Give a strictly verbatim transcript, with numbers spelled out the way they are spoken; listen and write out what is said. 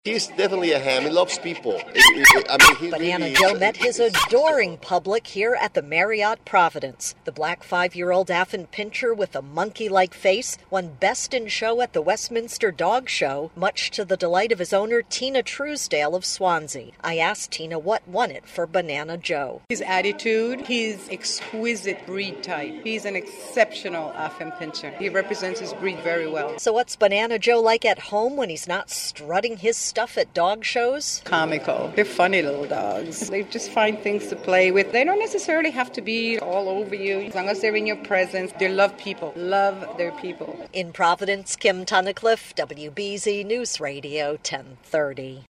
He's definitely a ham. He loves people. It, it, I mean, he Banana really, Joe met his adoring public here at the Marriott Providence. The black five-year-old Affin Pinscher with a monkey-like face won Best in Show at the Westminster Dog Show, much to the delight of his owner, Tina Truesdale of Swansea. I asked Tina what won it for Banana Joe. His attitude, his exquisite breed type. He's an exceptional Affin Pinscher. He represents his breed very well. So what's Banana Joe like at home when he's not strutting his stuff at dog shows? Comical. They're funny little dogs. They just find things to play with. They don't necessarily have to be all over you. As long as they're in your presence, they love people. Love their people. In Providence, Kim Tunnicliffe, W B Z News Radio ten thirty.